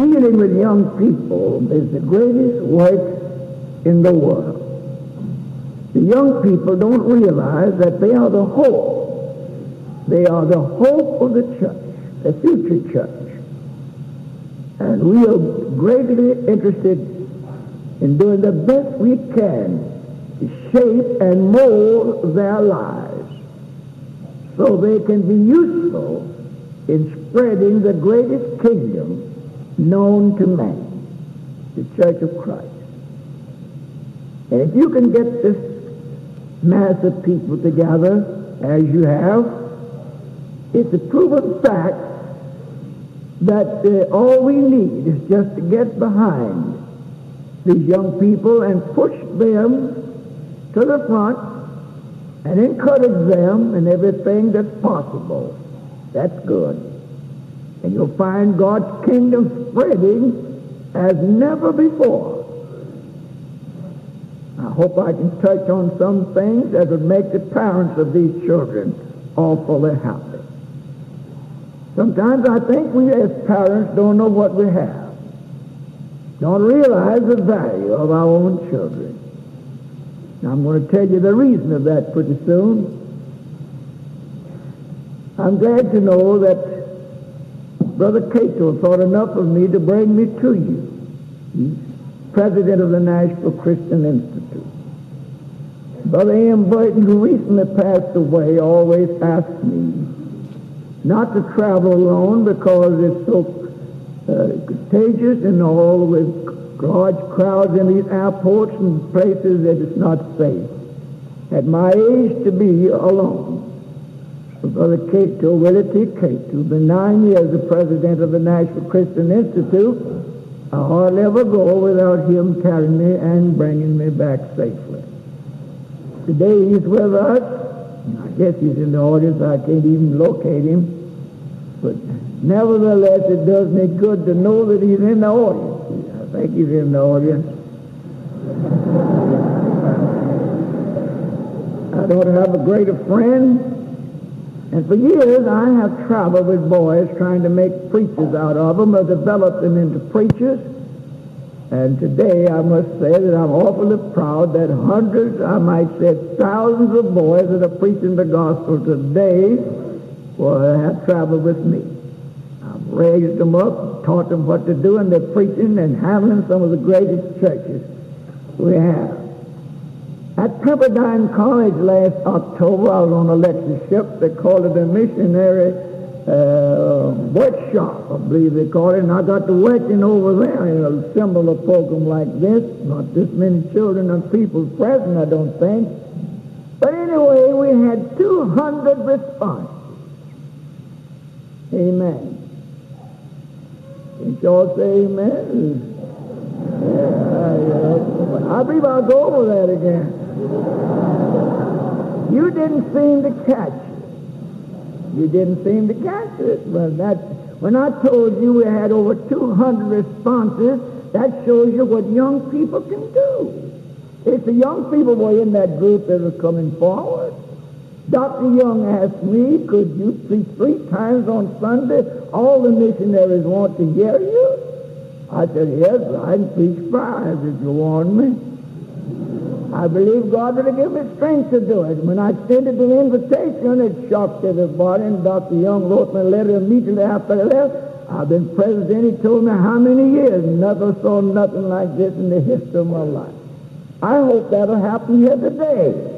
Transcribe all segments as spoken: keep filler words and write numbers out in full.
Dealing with young people is the greatest work in the world. The young people don't realize that they are the hope. They are the hope of the church, the future church. And we are greatly interested in doing the best we can to shape and mold their lives so they can be useful in spreading the greatest kingdom known to man, the Church of Christ. And if you can get this mass of people together, as you have, it's a proven fact that uh, all we need is just to get behind these young people and push them to the front and encourage them in everything that's possible. That's good. And you'll find God's kingdom spreading as never before. I hope I can touch on some things that would make the parents of these children awfully happy. Sometimes I think we as parents don't know what we have, don't realize the value of our own children. Now, I'm going to tell you the reason of that pretty soon. I'm glad to know that Brother Cato thought enough of me to bring me to you. He's president of the Nashville Christian Institute. Brother A M Burton, who recently passed away, always asked me not to travel alone because it's so uh, contagious and all with large crowds in these airports and places that it's not safe. At my age, to be alone. So Brother Cato, Willie T. Cato, been nine years the president of the Nashville Christian Institute. I hardly ever go without him carrying me and bringing me back safely. Today he's with us. I guess he's in the audience. I can't even locate him. But nevertheless, it does me good to know that he's in the audience. I think he's in the audience. I don't have a greater friend. And for years, I have traveled with boys trying to make preachers out of them or develop them into preachers. And today, I must say that I'm awfully proud that hundreds, I might say thousands of boys that are preaching the gospel today well, have traveled with me. I've raised them up, taught them what to do, and they're preaching and handling some of the greatest churches we have. At Pepperdine College last October, I was on a lectureship. They called it a missionary uh, workshop, I believe they called it. And I got to working over there in a similar program like this. Not this many children and people present, I don't think. But anyway, we had two hundred responses. Amen. Can't y'all say amen? Yeah, I, I believe I'll go over that again. You didn't seem to catch it. You didn't seem to catch it. Well, that, when I told you we had over two hundred responses, that shows you what young people can do. It's the young people were in that group that were coming forward. Doctor Young asked me, could you preach three times on Sunday? All the missionaries want to hear you. I said, yes, I can preach five if you want me. I believe God will give me strength to do it. When I extended the invitation, it shocked everybody, and Doctor Young wrote me a letter immediately after I left. I've been president, he told me how many years, never saw nothing like this in the history of my life. I hope that'll happen here today.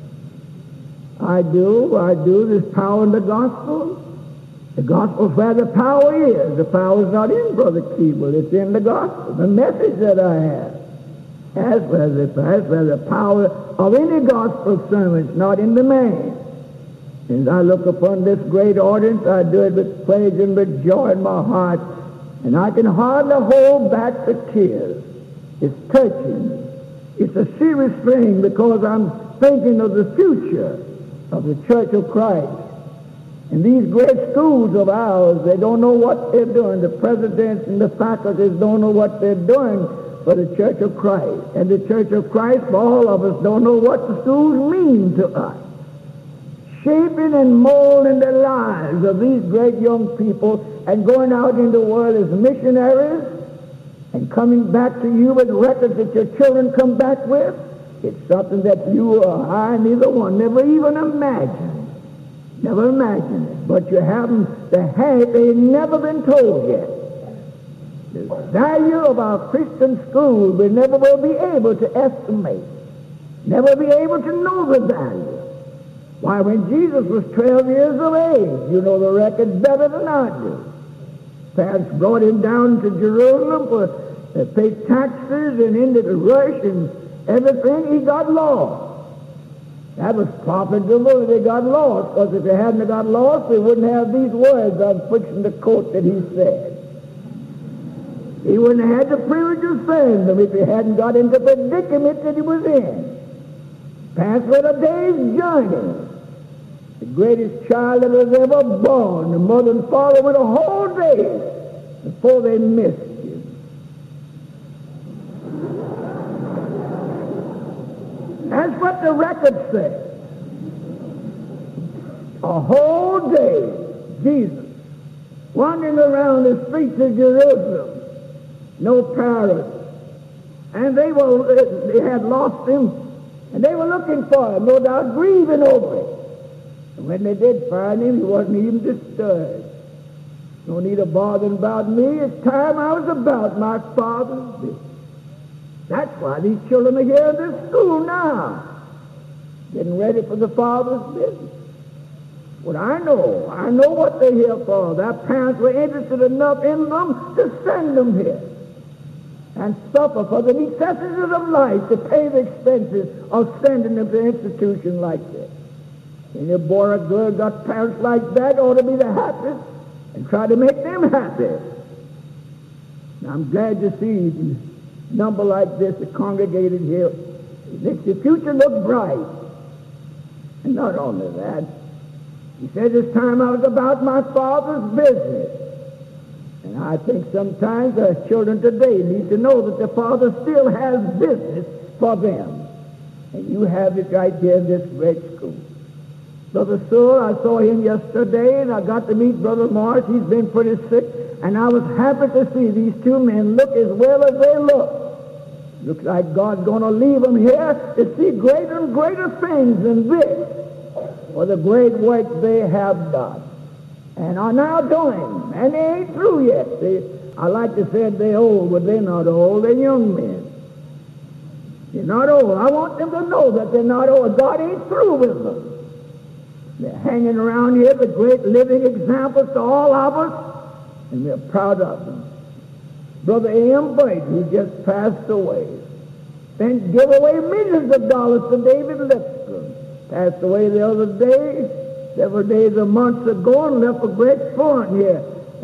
I do, I do. There's power in the gospel. The gospel's where the power is. The power is not in Brother Keeble. It's in the gospel, the message that I have. That's where the, that's where the power of any gospel sermon is not in the man. As I look upon this great audience, I do it with pleasure and with joy in my heart, and I can hardly hold back the tears. It's touching. It's a serious thing because I'm thinking of the future of the Church of Christ. And these great schools of ours, they don't know what they're doing. The presidents and the faculties don't know what they're doing for the Church of Christ. And the Church of Christ, for all of us, don't know what the schools mean to us. shaping and molding the lives of these great young people and going out in the world as missionaries and coming back to you with records that your children come back with, it's something that you or I, neither one, never even imagined. Never imagined it. But you haven't, the half, they've never been told yet. The value of our Christian schools we never will be able to estimate. Never be able to know the value. Why, when Jesus was twelve years of age, you know the record better than I do. Parents brought him down to Jerusalem for uh, pay taxes and into the rush and everything. He got lost. That was profitable. They got lost, because if they hadn't got lost, they wouldn't have these words I'm fixing to quote that he said. He wouldn't have had the privilege of saying them if he hadn't got into the predicament that he was in. Parents went a day's journey. The greatest child that was ever born, the mother and father went a whole day before they missed him. That's what the record says. A whole day, Jesus, wandering around the streets of Jerusalem, no parents. And they were, they had lost him, and they were looking for him, no doubt grieving over it. And when they did find him, he wasn't even disturbed. No need of bothering about me. It's time I was about my Father's business. That's why these children are here in this school now, getting ready for the Father's business. What I know, I know what they're here for. Their parents were interested enough in them to send them here and suffer for the necessities of life to pay the expenses of sending them to an institution like this. And your boy or girl got parents like that, ought to be the happiest and try to make them happy. Now, I'm glad to see a number like this congregated here. It makes the future look bright. And not only that, he said this time I was about my Father's business. And I think sometimes the children today need to know that the Father still has business for them. And you have it right here in this great school. Brother Sewell, I saw him yesterday, and I got to meet Brother Morris. He's been pretty sick, and I was happy to see these two men look as well as they look. Looks like God's going to leave them here to see greater and greater things than this for the great work they have done and are now doing. And they ain't through yet. They, I like to say they're old, but they're not old. They're young men. They're not old. I want them to know that they're not old. God ain't through with them. They're hanging around here with great living examples to all of us, and we're proud of them. Brother A M Boyd, who just passed away, then gave away millions of dollars to David Lipscomb. Passed away the other day, several days or months ago, and left a great fund here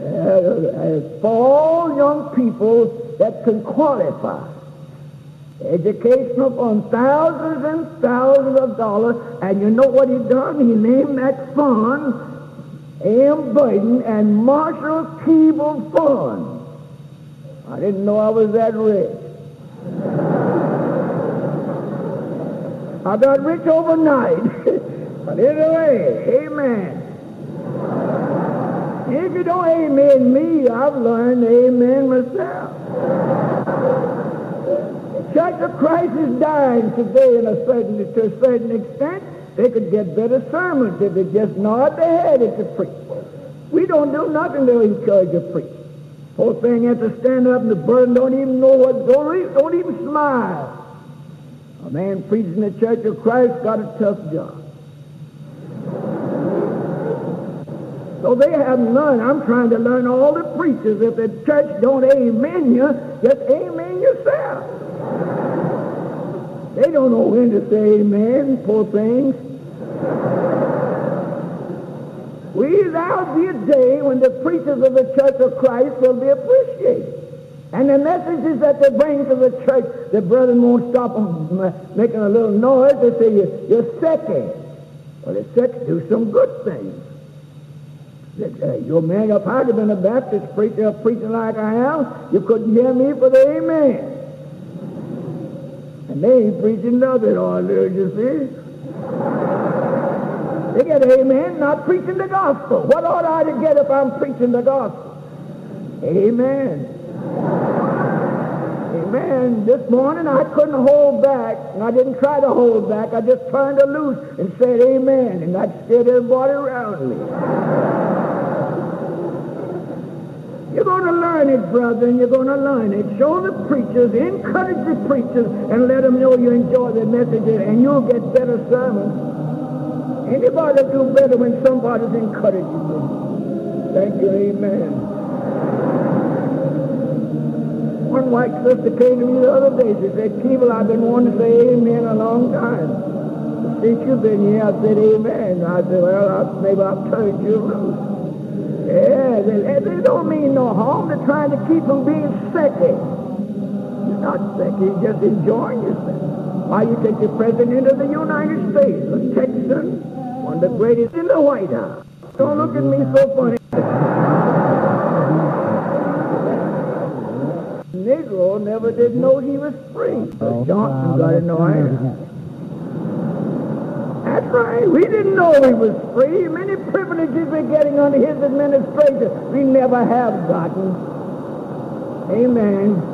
uh, for all young people that can qualify. Educational fund, thousands and thousands of dollars, and you know what he done? He named that fund A M Burton and Marshall Keeble Fund. I didn't know I was that rich. I got rich overnight. But anyway, amen. If you don't amen me, I've learned to amen myself. Church of Christ is dying today in a certain, to a certain extent. They could get better sermons if they just nod their head at the preach. We don't do nothing to encourage a preach. Whole thing has to stand up and the burden don't even know what, don't even, don't even smile. A man preaching the Church of Christ got a tough job. So they haven't learned. I'm trying to learn all the preachers. If the church don't amen you, just amen yourself. They don't know when to say amen, poor things. We, there'll be a day when the preachers of the Church of Christ will be appreciated. And the messages that they bring to the church, the brethren won't stop them making a little noise. They say, you're, you're second. Well, the second do some good things. Uh, your man, if I'd have been a Baptist preacher preaching like I am, you couldn't hear me for the amen. And they ain't preaching nothing on there, you see. They get amen, not preaching the gospel. What ought I to get if I'm preaching the gospel? Amen. Amen. This morning I couldn't hold back, and I didn't try to hold back. I just turned it loose and said amen, and that scared everybody around me. You're going to learn it, brother, and you're going to learn it. Show the preachers, encourage the preachers, and let them know you enjoy their messages, and you'll get better sermons. Anybody do better when somebody's encouraging them. Thank you, amen. One white sister came to me the other day. She said, Keeble, I've been wanting to say amen a long time. Since you've been here, I said amen. I said, well, I, maybe I've turned you loose. Yeah, they, they don't mean no harm. They're trying to keep them being sicky. You're not sicky, you're just enjoying yourself. Why, you take the President of the United States, a Texan, one of the greatest in the White House. Don't look at me so funny. Negro never did know he was free. But Johnson got it no idea. That's right. We didn't know he was free. Many privileges we're getting under his administration we never have gotten. Amen.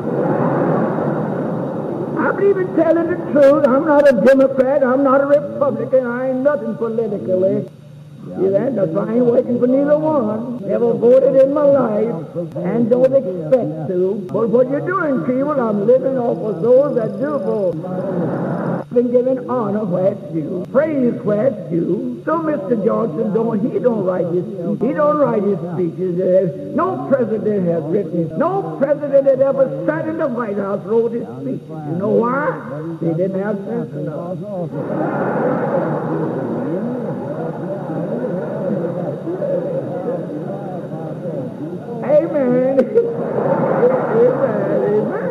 I believe in telling the truth. I'm not a Democrat. I'm not a Republican. I ain't nothing politically. See that? That's why I ain't working for neither one. Never voted in my life and don't expect to. But what you're doing, people, I'm living off of those that do vote. Been given honor where it's due, praise where it's due. So Mister Johnson, don't he don't write his he don't write his speeches. Uh, no president has written it. No president that ever sat in the White House wrote his speeches. You know why? They didn't have sense enough. Amen. Amen. Amen.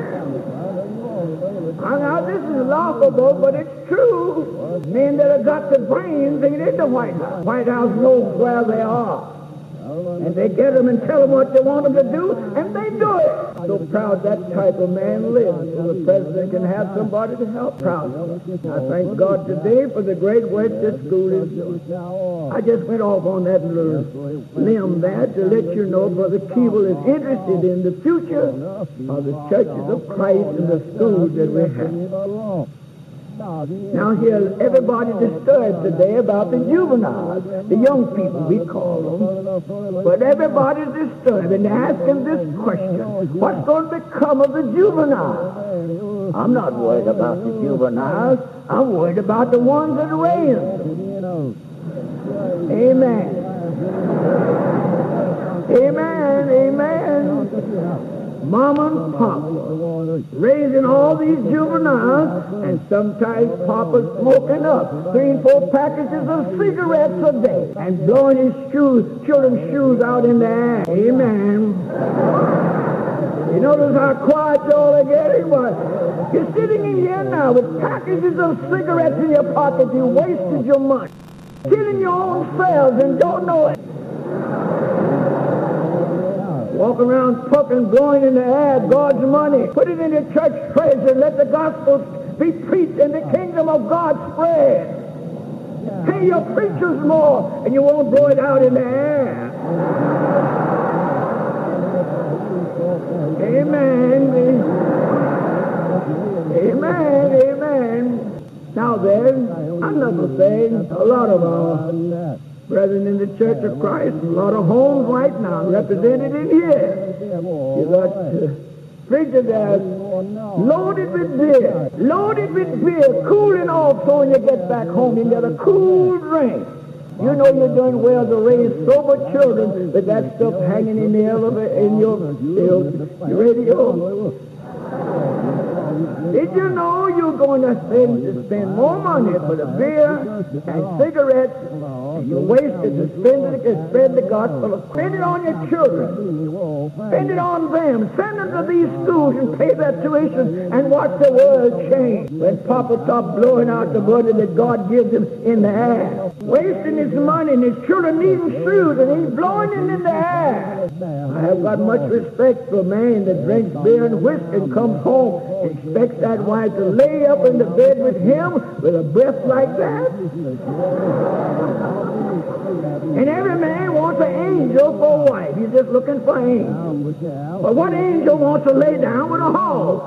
Now, this is laughable, but it's true. Men that have got the brains ain't in the White House. White House knows where they are. And they get them and tell them what they want them to do, and they do it. So proud that type of man lives, so the president can have somebody to help proud of him. I thank God today for the great work this school is doing. I just went off on that little limb there to let you know Brother Keeble is interested in the future of the churches of Christ and the schools that we have. Now here's everybody disturbed today about the juveniles, the young people we call them. But everybody's disturbed and they're asking this question, what's going to become of the juveniles? I'm not worried about the juveniles. I'm worried about the ones that raise them. Amen. Amen. Amen. Mama and Papa raising all these juveniles, and sometimes Papa's smoking up three and four packages of cigarettes a day and blowing his shoes, children's shoes out in the air. Amen. You notice how quiet y'all are getting? But you're sitting in here now with packages of cigarettes in your pocket. You wasted your money. Killing your own selves and don't know it. Walk around puffing, blowing in the air God's money. Put it in the church treasure. Let the gospel be preached and the kingdom of God spread. Pay your preachers more and you won't blow it out in the air. Amen. Amen. Amen. Now then, another thing, a lot of our brethren in the Church of Christ, a lot of homes right now represented in here. You got uh, Frigidaires loaded with beer, loaded with beer, cooling off so when you get back home you get a cool drink. You know you're doing well to raise sober children with that stuff hanging in the elevator, in your, your, your radio. Did you know you're going to spend, to spend more money for the beer and cigarettes, and you wasted to spend it to spread the gospel? Spend it on your children. Spend it on them. Send them to these schools and pay their tuition and watch the world change. When Papa stopped blowing out the money that God gives him in the air, wasting his money and his children needing shoes and he's blowing it in the air. I have got much respect for a man that drinks beer and whiskey and comes home and expects to that wife to lay up in the bed with him with a breath like that? And every man wants an angel for a wife. He's just looking for an angel. But what angel wants to lay down with a hog?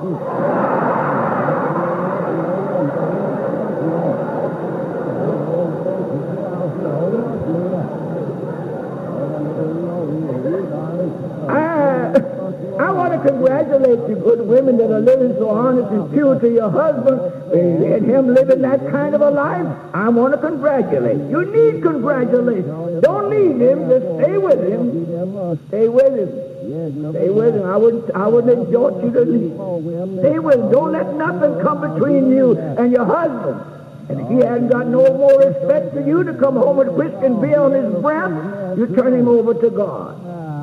I want to congratulate you, good women that are living so honest and pure to your husband, and him living that kind of a life. I want to congratulate you. You need congratulations. Don't leave him. Just stay with him. Stay with him. Stay with him. I wouldn't. I wouldn't exhort you to leave. Stay with him. Don't let nothing come between you and your husband. And if he hasn't got no more respect for you to come home with whiskey and beer on his breath, you turn him over to God.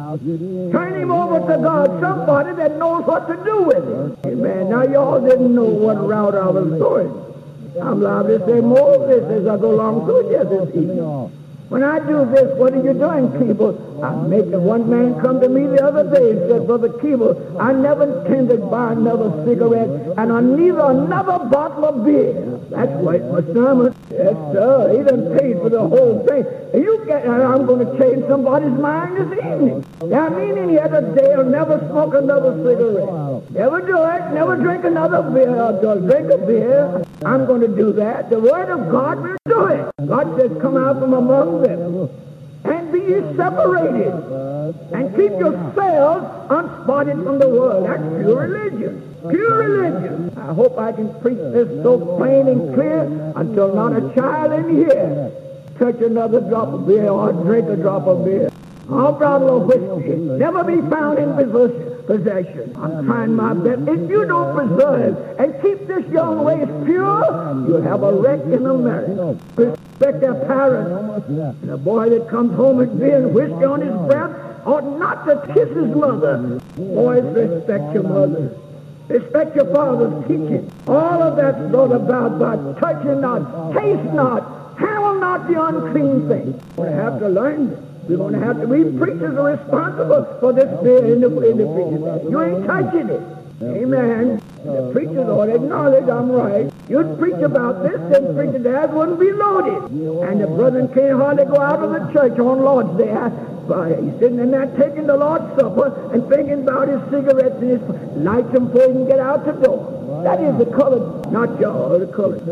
Turn him over to God, somebody that knows what to do with him. Amen. Now, y'all didn't know what route I was going. I'm liable to say more of this as I go along through here this evening. When I do this, what are you doing, Keeble? I make it. One man come to me the other day and said, Brother Keeble, I never intended to buy another cigarette, and I neither another bottle of beer. That's right, my sermon. Yes, sir. He done paid for the whole thing. And you get, and I'm going to change somebody's mind this evening. Now, I mean, any other day, I'll never smoke another cigarette. Never do it. Never drink another beer. Or drink a beer. I'm going to do that. The Word of God will do it. God says, come out from among them and be ye separated and keep yourselves unspotted from the world. That's pure religion. Pure religion. I hope I can preach this so plain and clear until not a child in here touch another drop of beer or drink a drop of beer. Or bottle of whiskey. Never be found in possession. I'm trying my best. If you don't preserve and keep this young race pure, you'll have a wreck in America. Respect their parents. And a boy that comes home with beer and whiskey on his breath ought not to kiss his mother. Boys, respect your mother. Respect your father's teaching. All of that's brought about by touching not, taste not, handle not the unclean thing. We have to learn this. We're going to have to, we preachers are responsible for this beer in the, in the preaching. You ain't touching it. Amen. The preachers ought to acknowledge I'm right. You'd preach about this, then preacher dads wouldn't be loaded. And the brethren can't hardly go out of the church on Lord's Day. But he's sitting in there taking the Lord's Supper and thinking about his cigarettes and his lights them before he can get out the door. That is the colored, not y'all, the colored.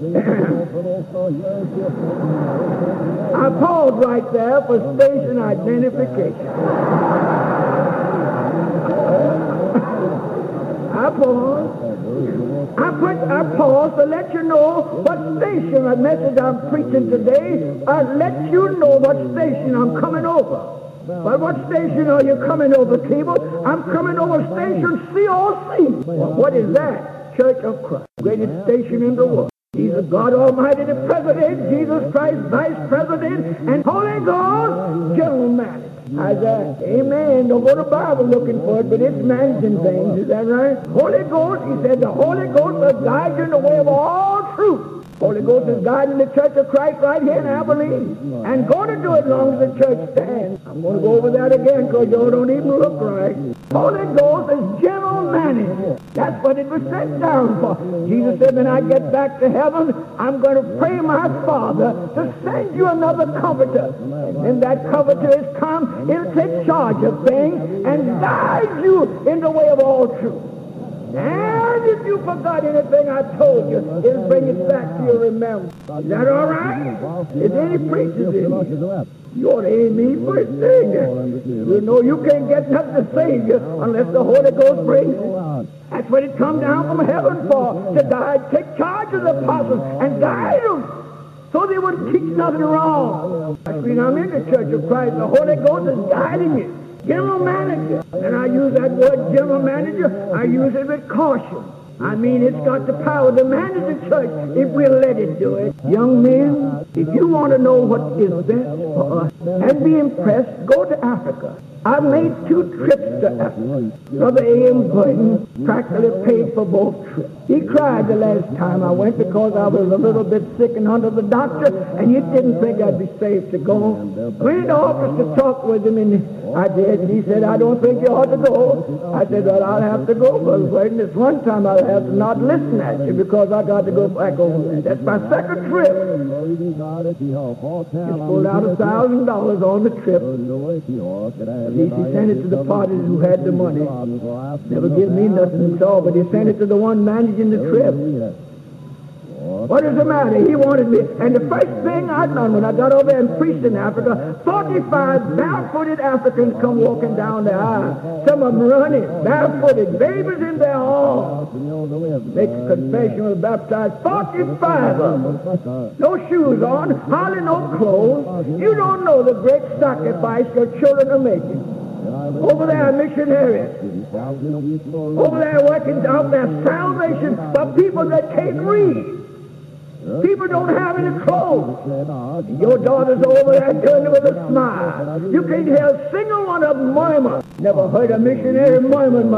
I paused right there for station identification. I paused. I put I paused to let you know what station, a message I'm preaching today. I let you know what station I'm coming over. But what station are you coming over, Keeble? I'm coming over station C O C. Well, what is that? Church of Christ, greatest station in the world. Jesus, God Almighty, the President, Jesus Christ, Vice President, and Holy Ghost, General Manager. How's that? Amen. Don't go to the Bible looking for it, but it's managing things. Is that right? Holy Ghost, he said, the Holy Ghost will guide you in the way of all truth. Holy Ghost is guiding the Church of Christ right here in Abilene. And going to do it as long as the church stands. I'm going to go over that again because y'all don't even look right. Holy Ghost is general manager. That's what it was sent down for. Jesus said, when I get back to heaven, I'm going to pray my Father to send you another comforter. And when that comforter is come, it'll take charge of things and guide you in the way of all truth. And if you forgot anything I told you, it'll bring it back to your remembrance. Is that all right? Is there any preachers in here? You ought to aim me for a Savior. You know you can't get nothing to save you unless the Holy Ghost brings it. That's what it come down from heaven for, to guide, take charge of the apostles and guide them so they wouldn't teach nothing wrong. I mean, I'm in the Church of Christ. The Holy Ghost is guiding you. General manager. And I use that word general manager, I use it with caution. I mean, it's got the power to manage the church if we'll let it do it. Young men, if you want to know what is best for us and be impressed, go to Africa. I made two trips to Africa. Brother A M Burton practically paid for both trips. He cried the last time I went because I was a little bit sick and under the doctor, and he didn't think I'd be safe to go. I went in the office to talk with him, and I did. He said, I don't think you ought to go. I said, well, I'll have to go, Brother Burton. This one time I'll have to not listen at you because I got to go back over there. That's my second trip. He pulled out a thousand dollars on the trip. He sent it to the parties who had the money. Never give me nothing at all, but he sent it to the one managing the trip. What is the matter? He wanted me. And the first thing I done when I got over there and preached in Africa, forty-five barefooted Africans come walking down the aisle. Some of them running, barefooted, babies in their arms. Make a confession, was baptized, forty-five of them. No shoes on, hardly no clothes. You don't know the great sacrifice your children are making. Over there, missionaries. Over there, working out their salvation for people that can't read. People don't have any clothes. Your daughter's over there doing it with a smile. You can't hear a single one of them murmur. Never heard a missionary murmur in my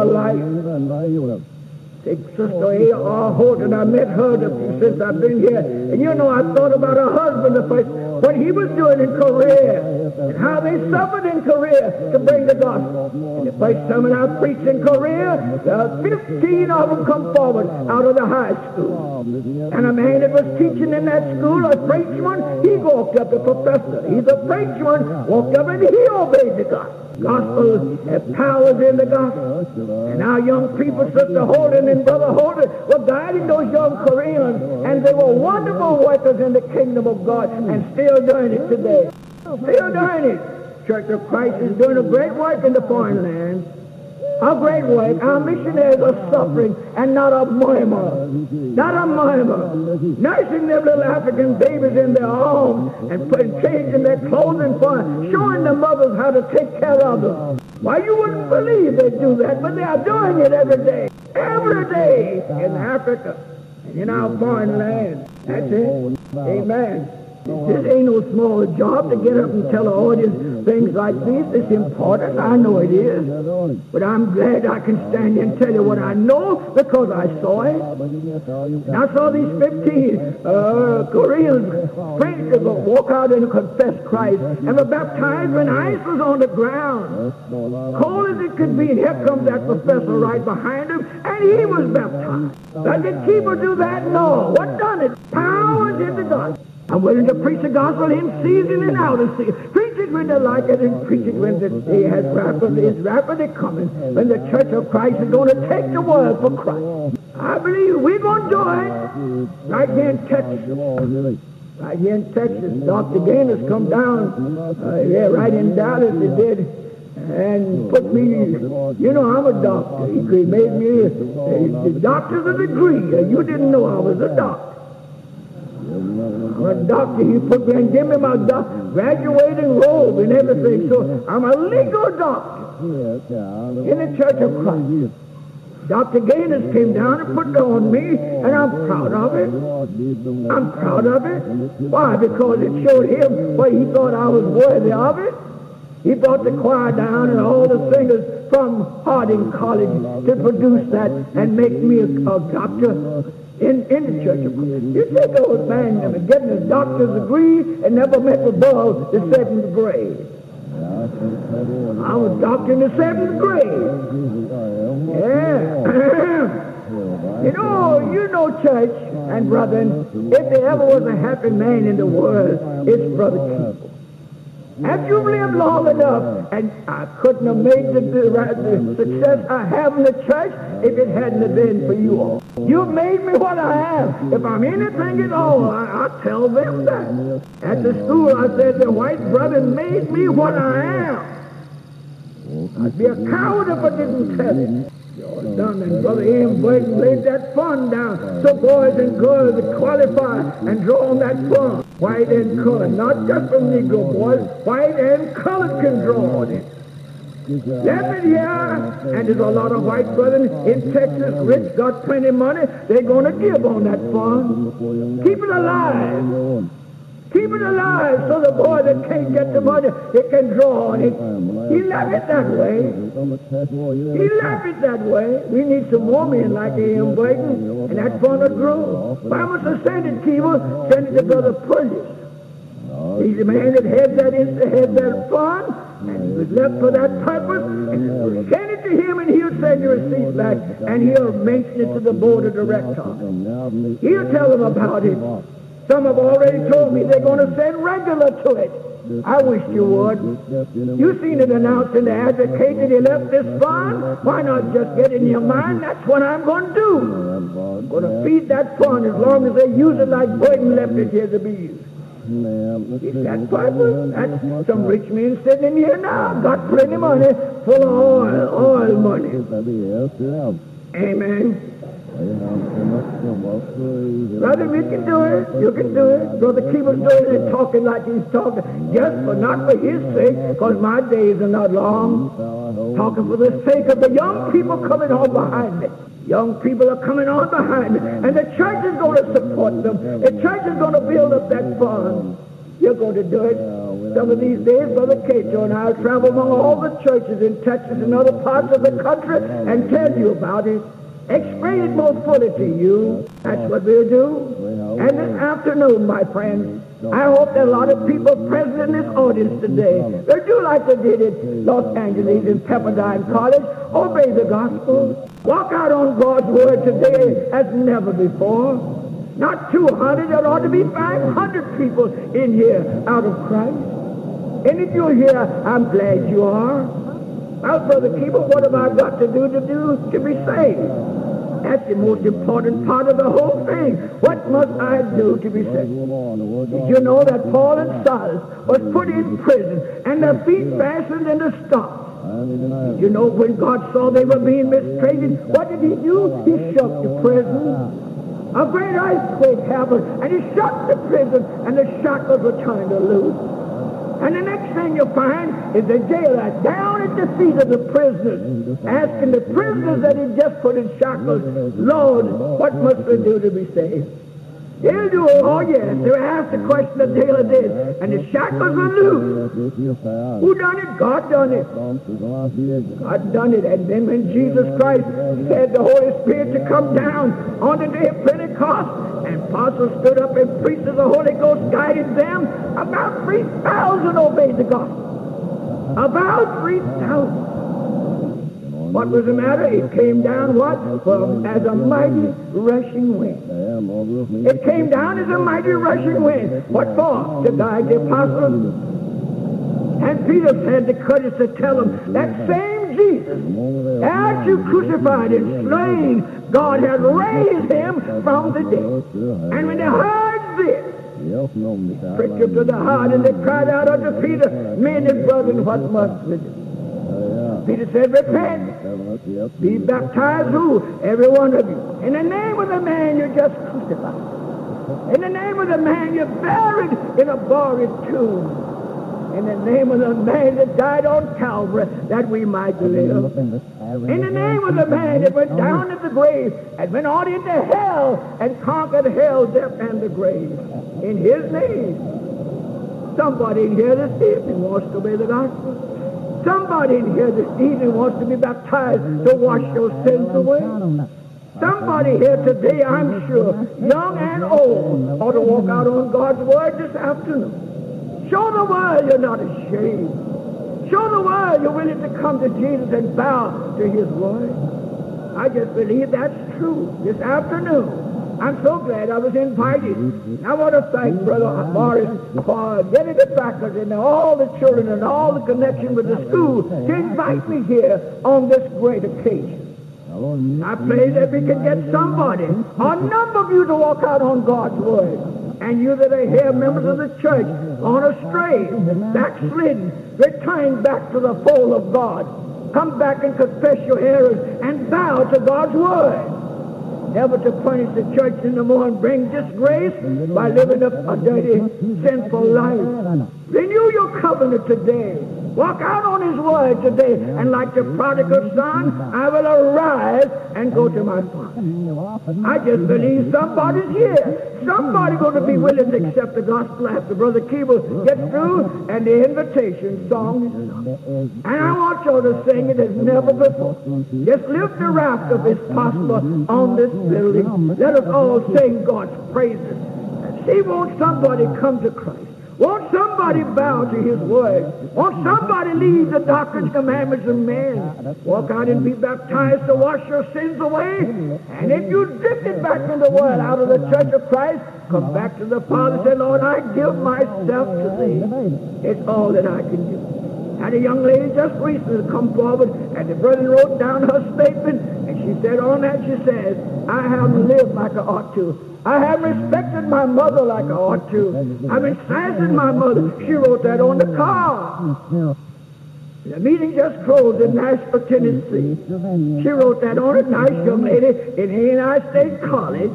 life. Take Sister A R Horton. I met her since I've been here. And you know, I thought about her husband the first, what he was doing in Korea, and how they suffered in Korea to bring the gospel. And the first sermon I preached in Korea, uh, fifteen of them come forward out of the high school. And a man that was teaching in that school, a Frenchman, he walked up, a professor. He's a Frenchman, walked up and he obeyed the gospel. Gospel has powers in the gospel. And our young people, Sister Holden and Brother Holden, were guiding those young Koreans, and they were wonderful workers in the kingdom of God, and still doing it today. Still doing it. Church of Christ is doing a great work in the foreign lands. A great work. Our missionaries are suffering, and not a murmur. Not a murmur. Nursing their little African babies in their arms and putting, changing their clothing for them, showing the mothers how to take care of them. Why, you wouldn't believe they do that, but they are doing it every day. Every day in Africa, in our foreign land. That's it. Amen. This ain't no small job to get up and tell an audience things like these. It's important. I know it is. But I'm glad I can stand here and tell you what I know because I saw it. And I saw these fifteen uh, Koreans, French, that walk out and confess Christ and were baptized when ice was on the ground. Cold as it could be, and here comes that professor right behind him, and he was baptized. But did people do that? No. What done it? Powers in the gospel. I'm willing to preach the gospel in season and out of season. Preach it when they like it and preach it when the day has rapidly, is rapidly coming, when the Church of Christ is going to take the world for Christ. I believe we're going to do it right here in Texas. Right here in Texas. Doctor Gaines come down, uh, yeah, right in Dallas he did, and put me, you know, I'm a doctor. He made me a, a doctor's a degree. You didn't know I was a doctor. I'm a doctor. He put me and gave me my doc- graduating robe and everything. So I'm a legal doctor in the Church of Christ. Doctor Gaines came down and put it on me, and I'm proud of it. I'm proud of it. Why? Because it showed him what he thought I was worthy of it. He brought the choir down and all the singers from Harding College to produce that and make me a, a doctor in, in the Church of Christ. You take an old man getting a doctor's degree and never met above the seventh grade. I was doctor in the seventh grade. Yeah. You know, you know, church and brethren, if there ever was a happy man in the world, it's Brother Keeble. Have you lived long enough? And I couldn't have made the, the, the success I have in the church if it hadn't have been for you all. You've made me what I am. If I'm anything at all, I, I tell them that. At the school, I said the white brother made me what I am. I'd be a coward if I didn't tell it. Done, and Brother A M Burton laid that fund down so boys and girls would qualify and draw on that fund. White and colored, not just from Negro boys, white and colored can draw on it. Left it here, and there's a lot of white brothers in Texas, rich, got plenty of money, they're going to give on that fund. Keep it alive. Keep it alive so the boy that can't get the money, it can draw on it. He left it that way. He left it that way. We need some more men like A M Boyden, and that fun will grow. If I must have sent it, Keeble, send it to Brother Purchase. He's the man that had that, had that fund, and he was left for that purpose. And send it to him, and he'll send your receipt back, and he'll mention it to the board of directors. He'll tell them about it. Some have already told me they're going to send regular to it. I wish you would. You've seen it announced in the Advocate that he left this fund. Why not just get it in your mind? That's what I'm going to do. I'm going to feed that fund as long as they use it like Boyden left it here to be used. It's that purpose. That's some rich men sitting in here now. Got plenty of money, full of oil, oil money. Amen. Brother, we can do it. You can do it. Brother Keeble's doing it, talking like he's talking, just for not for his sake, because my days are not long. Talking for the sake of the young people coming on behind me. Young people are coming on behind me, and the church is going to support them. The church is going to build up that fund. You're going to do it. Some of these days, Brother Cato and I will travel among all the churches in Texas and other parts of the country and tell you about it. Explain it more fully to you. That's what we'll do. And this afternoon, my friends, I hope that a lot of people present in this audience today, they do like they did at Los Angeles in Pepperdine College, obey the gospel. Walk out on God's word today as never before. Not two hundred, there ought to be five hundred people in here out of Christ. And if you're here, I'm glad you are. Well, Brother Keeble, what have I got to do to do to be saved? That's the most important part of the whole thing. What must I do to be saved? Did you know that Paul and Silas was put in prison and their feet fastened in the stocks? Did you know when God saw they were being mistreated, what did he do? He shut the prison. A great earthquake happened, and he shut the prison, and the shackles were turned loose. And the next thing you'll find is the jailer down at the feet of the prisoners, asking the prisoners that he just put in shackles, Lord, what must we do to be saved? They'll do it, oh yes. They asked the question the jailer did, and the shackles were loose. Who done it? God done it. God done it. And then when Jesus Christ said the Holy Spirit to come down on the day of Pentecost, and apostles stood up and preached as the Holy Ghost guided them, about three thousand obeyed the gospel. About three thousand. What was the matter? It came down what? Well, as a mighty rushing wind. It came down as a mighty rushing wind. What for? To guide the apostles. And Peter had the courage to tell them, that same Jesus, as you crucified and slain, God had raised him from the dead. And when they heard this, it pricked them to the heart, and they cried out unto Peter, men and brethren, what must we do? Peter said, repent, be baptized, who? Every one of you. In the name of the man you just crucified. In the name of the man you buried in a borrowed tomb. In the name of the man that died on Calvary, that we might live. In the name of the man that went down to the grave and went on into hell and conquered hell, death, and the grave. In his name. Somebody in here this evening wants to obey the gospel. Somebody in here this evening wants to be baptized to wash your sins away. Somebody here today, I'm sure, young and old, ought to walk out on God's word this afternoon. Show the world you're not ashamed. Show the world you're willing to come to Jesus and bow to his word. I just believe that's true this afternoon. I'm so glad I was invited. I want to thank Brother Morris for getting the faculty and all the children and all the connection with the school to invite me here on this great occasion. I pray that we can get somebody, a number of you, to walk out on God's word. And you that are here, members of the church, on astray, backslidden, return back to the fold of God. Come back and confess your errors and bow to God's word. Never to punish the church in the more and bring disgrace by living a, a dirty, sinful life. Renew your covenant today. Walk out on his word today. And like the prodigal son, I will arise rise and go to my Father. I just believe somebody's here. Somebody's going to be willing to accept the gospel after Brother Keeble gets through and the invitation song is sung. And I want y'all to sing it as never before. Just lift the raft if it's possible on this building. Let us all sing God's praises. See, won't somebody come to Christ? Won't somebody bow to his word? Won't somebody leave the doctrines, commandments of men? Walk out and be baptized to wash your sins away? And if you drifted back in the world out of the church of Christ, come back to the Father and say, Lord, I give myself to thee. It's all that I can do. Had a young lady just recently come forward, and the brother wrote down her statement, and she said on that, she says, I haven't lived like I ought to. I haven't respected my mother like I ought to. I've been sassing my mother. She wrote that on the card. The meeting just closed in Nashville, Tennessee. She wrote that on it. Nice young lady in the United States College,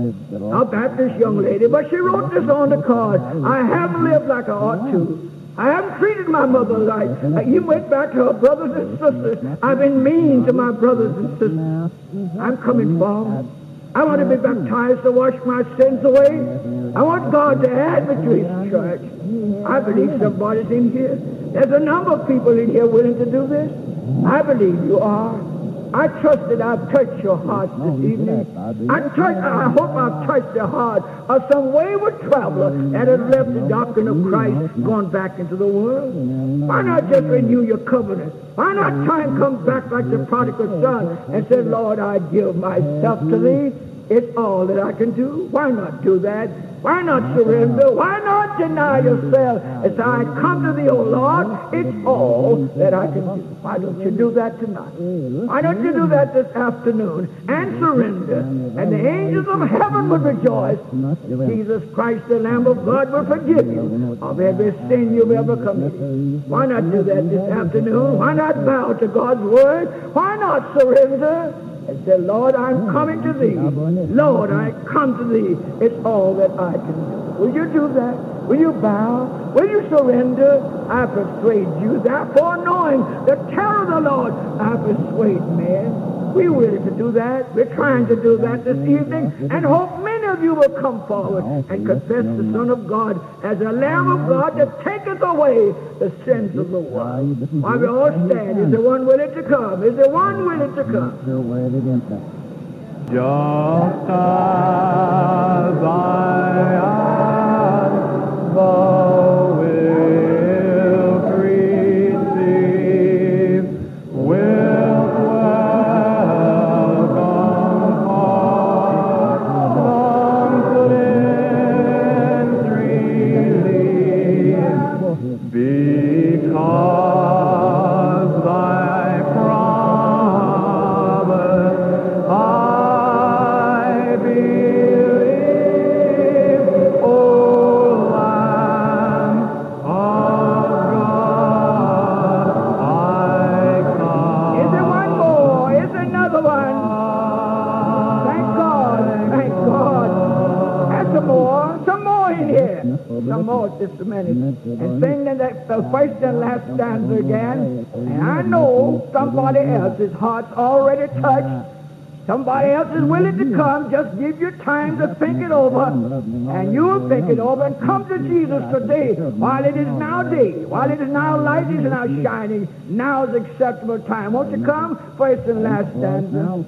a Baptist young lady, but she wrote this on the card. I haven't lived like I ought to. I haven't treated my mother right. Uh, you went back to her brothers and sisters. I've been mean to my brothers and sisters. I'm coming forward. I want to be baptized to wash my sins away. I want God to add me to his church. I believe somebody's in here. There's a number of people in here willing to do this. I believe you are. I trust that I've touched your heart this evening. I, touch, I hope I've touched the heart of some wayward traveler that has left the doctrine of Christ, gone back into the world. Why not just renew your covenant? Why not time come back like the prodigal son and say, Lord, I give myself to thee. It's all that I can do. Why not do that? Why not surrender? Why not deny yourself? As I come to thee, O Lord, it's all that I can do. Why don't you do that tonight? Why don't you do that this afternoon and surrender? And the angels of heaven would rejoice. Jesus Christ, the Lamb of God, will forgive you of every sin you've ever committed. Why not do that this afternoon? Why not bow to God's word? Why not surrender? And say, Lord, I'm coming to thee. Lord, I come to thee. It's all that I can do. Will you do that? Will you bow? Will you surrender? I persuade you. Therefore, knowing the terror of the Lord, I persuade men. We're willing to do that. We're trying to do that this evening, and hope many of you will come forward and confess the Son of God as a Lamb of God that taketh away the sins of the world. While we all stand, is there one willing to come? Is there one willing to come? Just as I am, thou wilt receive, wilt welcome heart, long cleanse relief, because thy promise I believe, O Lamb of God, I come. Is there one more? Is there another one? Thank God. Thank God. And some more. Some more in here. Some more just a minute. And sing that, that the first and last stanza again. And I know somebody else's heart's already touched. Somebody else is willing to come. Just give your time to think it over. And you'll think it over and come to Jesus today. While it is now day, while it is now light, it is now shining. Now is acceptable time. Won't you come? First and last stanza.